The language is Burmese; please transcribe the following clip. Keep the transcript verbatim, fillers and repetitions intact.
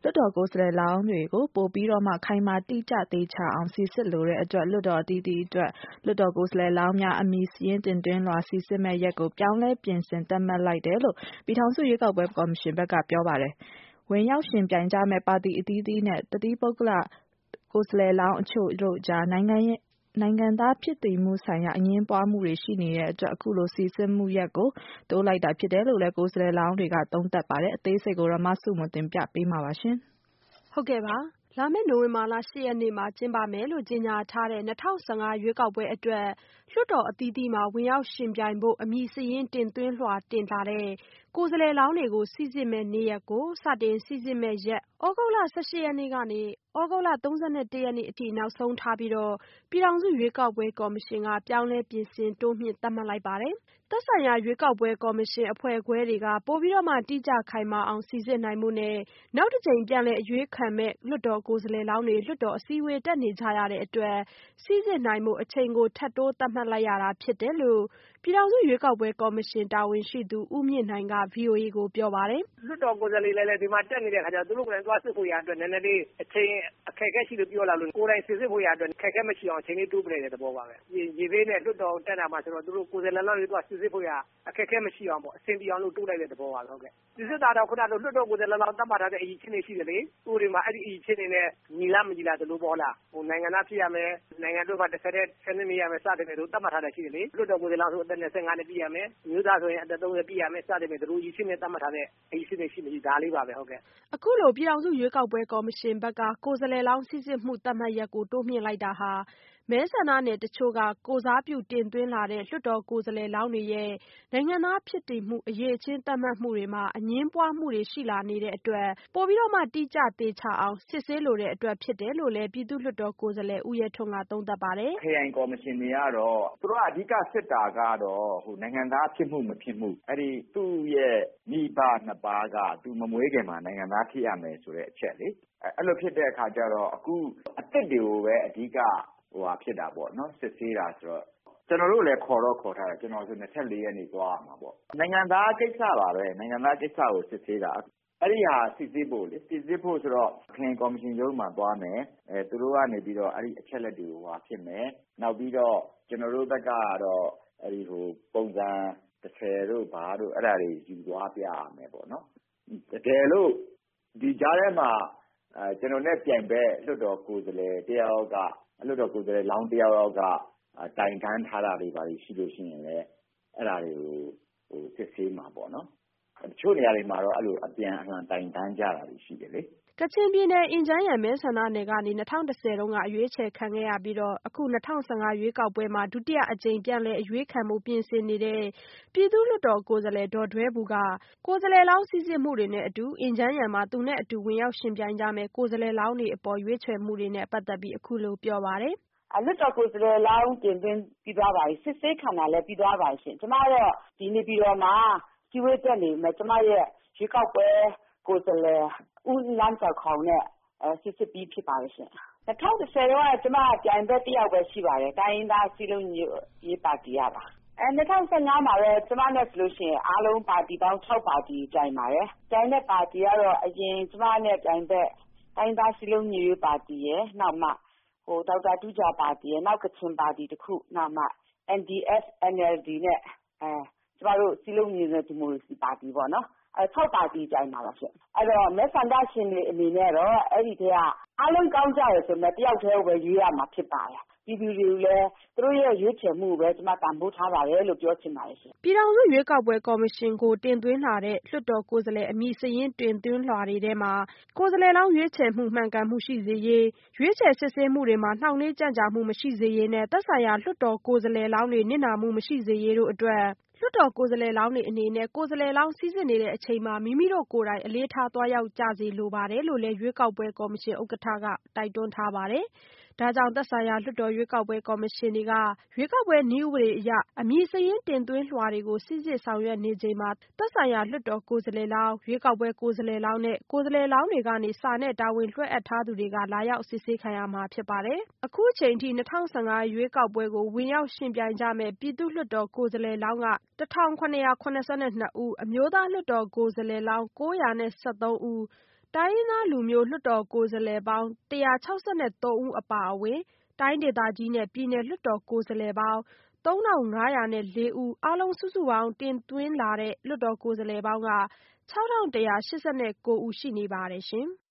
လွှတ်တော်ကိုယ်စားလှယ်လောင်းတွေကိုပိုပြီးတော့မှခိုင်မာတိကျသေချာအောင်စီစစ်လိုတဲ့အတွက်လွှတ်တော်အသီးသီးအတွက်လွှတ်တော်ကိုယ်စားလှယ်လောင်းများအမည်စာရင်းတင်သွင်းလွှာစီစစ်မဲ့ရက်ကိုပြောင်းလဲပြင်ဆင်သတ်မှတ်လိုက်တယ်လို့ပြည်ထောင်စုရွေးကောက်ပွဲကော်မရှင်ဘက်ကပြောပါတယ်။ဝင်ရောက်ရှင်ပြိုင်ကြမဲ့ပါတီအသီးသီးနဲ့တသီးပုဂ္ဂလကိုယ်စားလှယ်လောင်းအချို့တို့ကြားနိုင်ငံနိုင်ငံသားဖြစ်တည်မှုဆိုင်ရာအငြင်းပွားမှုတွေရှိနေတဲ့အတွက်အခုလိုစီစစ်မှုရက်ကိုတိုးလိုက်တာဖြစ်တယ်လို့လည်းကိုယ်စားလှယ်လောင်းတွေကသုံးသပ်ပါတယ်။အသေးစိတ်ကိုရမစုမတင်ပြပေးမှာပါရှင်။ဟုတ်ကဲ့ပါ။လာမယ့်နိုဝင်ဘာလ၈ရက်နေ့မှာကျင်းပမယ်လို့ကြေညာထားတဲ့၂၀၁၅ရွေးကောက်ပွဲအတွက်လွှတ်တော်အသီးသီးမှာဝင်ရောက်ရှင်ပြိုင်ဖို့အမည်စာရင်းတင်သွင်းလွှာတင်ထားတဲ့ကိုယ်စားလှယ်လောင်းတွေကိုစိစစ်မဲ့နေ့ရက်ကိုစတင်စိစစ်မဲ့ရက်သြဂုတ်လ၁၈ရက်နေ့ကနေသြဂုတ်လ၃၁ရက်နေ့အထိနောက်ဆုံးထားပြီးတော့ပြည်ထောင်စုရွေးကောက်ပွဲကော်မရှင်ကပြောင်းလဲပြင်ဆင်တိုးမြှင့်သတ်မှတ်လိုက်ပါတယ်။သက်ဆိုင်ရာရွေးကောက်ပွဲကော်မရှင်အဖွဲ့ခွဲတွေကပိုပြီးတော့မှတိကျခိုင်မာအောင်စိစစ်နိုင်မှုနဲ့နောက်တစ်ကြိမ်ပြန်လည်အရွေးခံမဲ့လွှတ်တော်ကိုယ်စားလှယ်လောင်းတွေလွှတ်တော်အစည်းအဝေးတက်နေကြရတဲ့အတွက်စိစစ်နိုင်မှုအချိန်ကိုထပ်တိုးသတ်မှတ်လိုက်ရတာဖြစ်တယ်လို့ပြည်ထောင်စုရွေးကောက်ပွဲကော်မရှင်တာဝန်ရှိသူဦးမြင့်နိုင်က ဗွီအိုအေကိုပြောပါတယ်။လွှတ်တော်ကိုယ်စားလှယ်လည်းဒီမှာတက်နေတဲ့ခါကျတော့သူတို့ကလည်းသွားစစ်ဖို့ရအတွက်နည်းနည်းလေးအချိန်အခက်အခဲရှိလို့ပြောလာလို့ကိုယ်တိုင်စစ်စစ်ဖို့ရအတွက်ခက်ခဲမရှိအောင်အချိန်လေးတိုးပြလိုက်တဲ့သဘောပါပဲ။ရေသေးနဲ့လွှတ်တော်တက်တာမှာဆိုတော့သူတို့ကိုယ်စားလှယ်လောင်းတွေသွားစစ်စစ်ဖို့ရအခက်အခဲမရှိအောင်ပေါ့အဆင်ပြေအောင်လို့တိုးလိုက်တဲ့သဘောပါပဲဟုတ်ကဲ့။စစ်စစ်တာတော့ခုနကလွှတ်တော်ကိုယ်စားလှယ်လောင်းတတ်မှတ်ထားတဲ့အရေးချင်းတွေရှိတယ်လေ။ဥပဒေမှာအဲ့ဒီအရေးချင်းတွေနဲ့ညီလားမညီလားတလို့ပေါ့လား။ဟိုနိုင်ငံသားဖြစ်ရမယ်နိုင်ငံတို့ကတစ်ဆက်တည်းဆယ်နှစ်နေရမယ်စတယ်မယ်တို့တတ်မှတ်ထားတဲ့ရှိတယ်လေ။လွှတ်တော်ကိုယ်စားလှယ်လောင်းဆိုအသက်၂၅နှစ်ပြည့်ရမယ်။မျိုးသားဆိုရင်အသက်၃၀ပြည့်ရမယ်စတယ်မယ်တို့အရေးချင်းနဲ့တတ်မှတ်ထားတဲ့အရေးချင်းတွေရှိမရှိဒါလေးပါပဲဟုတ်ကဲ့။အခုလိုပြည်ထောင်စုရွေးကောက်ပွဲကော်မရှင်ဘက်ကကိုယ်စားလှယ်လောင်းစိစစ်မှုသတ်မှတ်ရက်ကိုတိုးမြှင့်လိုက်တာဟာမဲဆန္ဒနယ်တချို့ကကိုယ်စားပြုတင်သွင်းလာတဲ့လွှတ်တော်ကိုယ်စားလှယ်လောင်းတွေရဲ့နိုင်ငံသားဖြစ်တည်မှုအရေးအချင်းသတ်မှတ်မှုတွေမှာအငြင်းပွားမှုတွေရှိလာနေတဲ့အတွက်ပိုပြီးတော့မှတိကျသေချာအောင်စစ်ဆေးလိုတဲ့အတွက်ဖြစ်တယ်လို့လည်းပြည်သူ့လွှတ်တော်ကိုယ်စားလှယ်ဦးရဲထွန်းကသုံးသပ်ပါတယ်။ခရိုင်ကော်မရှင်တွေကတော့သူတို့ကအဓိကစစ်တာကတော့ဟိုနိုင်ငံသားဖြစ်မှုမဖြစ်မှုအဲ့ဒီသူ့ရဲ့မိဘနှစ်ပါးကသူမမွေးခင်မှာနိုင်ငံသားဖြစ်ရမယ်ဆိုတဲ့အချက်လေအဲ့လိုဖြစ်တဲ့အခါကျတော့အခုအသစ်တွေကိုပဲအဓိကဟိုဟာဖြစ်တာပေါ့နော်စစ်ဆေးတာဆိုတော့ကျွန်တော်တို့လည်းခေါ်တော့ခေါ်ထားတယ်ကျွန်တော်ဆို၂၄ရက်နေ့သွားမှာပေါ့နိုင်ငံသားကိစ္စပါပဲနိုင်ငံသားကိစ္စကိုစစ်ဆေးတာအဲ့ဒီဟာစစ်ဆေးဖို့လေစစ်ဆေးဖို့ဆိုတော့ခရိုင်ကော်မရှင်ရုံးမှာသွားမယ်အဲသူတို့ကနေပြီးတော့အဲ့ဒီအချက်လက်တွေကိုဟာဖြစ်မယ်နောက်ပြီးတော့ကျွန်တော်တို့ဘက်ကတော့အဲ့ဒီဟိုပုံစံတစ်ဆယ်တို့ဘာတို့အဲ့ဒါတွေယူသွားပြရမယ်ပေါ့နော်တကယ်လို့ဒီကြားထဲမှာအဲကျွန်တော်နဲ့ပြိုင်ပဲလွှတ်တော်ကိုယ်စားလှယ်တယောက်ကလွှတ်တော်ကိုယ်စားလှယ်လောင်းတယောက်ကတိုင်တန်းထားတာတွေပါရှိလို့ရှိရင်လည်းအဲ့ဒါတွေကိုဟိုစစ်ဆေးမှာပေါ့နော်တချို့နေရာတွေမှာတော့အဲ့လိုအပြန်အလှန်တိုင်တန်းကြတာတွေရှိတယ်လေကချင်ပြည်နယ်အင်ဂျန်းယန်မဲဆန္ဒနယ်ကနေ၂၀၁၀တုန်းကအရွေးချယ်ခံခဲ့ရပြီးတော့အခု၂၀၁၅ရွေးကောက်ပွဲမှာဒုတိယအကြိမ်ပြန်လည်အရွေးခံမှုပြင်ဆင်နေတဲ့ပြည်သူ့လွှတ်တော်ကိုယ်စားလှယ်ဒေါ်ဒွဲဘူကကိုယ်စားလှယ်လောင်းစီစစ်မှုတွေနဲ့အတူအင်ဂျန်းယန်မှာသူနဲ့အတူဝင်ရောက်ရှင်ပြိုင်ကြမယ်ကိုယ်စားလှယ်လောင်းတွေအပေါ်ရွေးချယ်မှုတွေနဲ့ပတ်သက်ပြီးအခုလိုပြောပါတယ်လွှတ်တော်ကိုယ်စားလှယ်လောင်းတင်သွင်းပြီးသွားပါပြီစစ်ဆေးခံတာလည်းပြီးသွားပါရှင်ကျမတော့ဒီနေပြည်တော်မှာစီဝေးတက်နေမယ်ကျမရဲ့ရွေးကောက်ပွဲကိုယ်စားလှယ်ဦးလမ်းကျော်ခေါင်နဲ့စစ်စစ်ပြီးဖြစ်ပါရဲ့ရှင်၂၀၁၀တုန်းကကျမပြိုင်ဘက်တယောက်ပဲရှိပါတယ်တိုင်းရင်းသားစီလုံးရေးပါတီရပါအဲ၂၀၁၅မှာတော့ကျမနဲ့ဆိုလို့ရှိရင်အားလုံးပါတီပေါင်း၆ပါတီပြိုင်ပါတယ်ပြိုင်တဲ့ပါတီကတော့အရင်ကျမနဲ့ပြိုင်ဘက်တိုင်းသားစီလုံးရေးပါတီရဲ့နောက်မှဟိုဒေါက်တာတူးဂျာပါတီရဲ့နောက်ကချင်ပါတီတစ်ခုနောက်မှ N D S N L D နဲ့အဲကျမတို့စီလုံးရေးဒီမိုကရေစီပါတီပေါ့နော်အဲ၆ပါတီကြိုင်ပါပါရှင်အဲ့တော့မဲဆန္ဒရှင်တွေအနေနဲ့တော့အဲ့ဒီတည်းကအလုံးကောင်းကြရဆိုတော့တယောက်တည်းပဲရွေးရမှာဖြစ်ပါတယ်ပြည်သူတွေလည်းသူတို့ရဲ့ရွေးချယ်မှုပဲကျမတန်ဖိုးထားပါတယ်လို့ပြောချင်ပါတယ်ရှင်ပြည်ထောင်စုရွေးကောက်ပွဲကော်မရှင်ကိုတင်သွင်းလာတဲ့လွှတ်တော်ကိုယ်စားလှယ်အမည်စာရင်းတင်သွင်းလွှာတွေထဲမှာကိုယ်စားလှယ်လောင်းရွေးချယ်မှုမှန်ကန်မှုရှိစေရေးရွေးချယ်စစ်ဆေးမှုတွေမှာနှောင့်နှေးကြန့်ကြာမှုမရှိစေရေးနဲ့သက်ဆိုင်ရာလွှတ်တော်ကိုယ်စားလှယ်လောင်းတွေနစ်နာမှုမရှိစေရေးတို့အတွက်လွှတ်တော်ကိုယ်စားလှယ်လောင်းတွေအနေနဲ့ကိုယ်စားလှယ်လောင်းစီစစ်နေတဲ့အချိန်မှာမိမိတို့ကိုယ်တိုင်အလေးထားသွားရောက်ကြစေလိုပါတယ်လို့လည်းရွေးကောက်ပွဲကော်မရှင်ဥက္ကဋ္ဌကတိုက်တွန်းထားပါတယ်။ဒါကြောင့်သက်ဆိုင်ရာလွှတ်တော်ရွေးကောက်ပွဲကော်မရှင်တွေကရွေးကောက်ပွဲနည်းဥပဒေအရအမည်စာရင်းတင်သွင်းလွှာတွေကိုစိစစ်ဆောင်ရွက်နေချိန်မှာသက်ဆိုင်ရာလွှတ်တော်ကိုယ်စားလှယ်လောင်းရွေးကောက်ပွဲကိုယ်စားလှယ်လောင်းနဲ့ကိုယ်စားလှယ်လောင်းတွေကနေစာနဲ့တာဝန်လွှဲအပ်ထားသူတွေကလာရောက်စစ်ဆေးခံရမှာဖြစ်ပါတယ်။အခုချိန်ထိ၂၀၁၅ရွေးကောက်ပွဲကိုဝင်ရောက်ရှင်ပြိုင်ကြမဲ့ပြည်သူ့လွှတ်တော်ကိုယ်စားလှယ်လောင်းကတစ်ထောင်ခုနှစ်ရာခုနှစ်ဆယ့်နှစ်ဦးအမျိုးသားလွှတ်တော်ကိုယ်စားလှယ်လောင်း၉ရာနဲ့၁၃ဦးတိုင်းရင်းသားလူမျိုးလွှတ်တော်ကိုယ်စားလှယ်ပေါင်း၁၆၃ဦးအပါအဝင် တိုင်းဒေသကြီးနဲ့ ပြည်နယ်လွှတ်တော်ကိုယ်စားလှယ်ပေါင်းသုံးထောင်ငါးရာနဲ့လေးဦး အားလုံးစုစုပေါင်းတင်သွင်းလာတဲ့ လွှတ်တော်ကိုယ်စားလှယ်ပေါင်းက ၆ထောင်တစ်ရာ၈၉ဦးရှိနေပါတယ်ရှင်။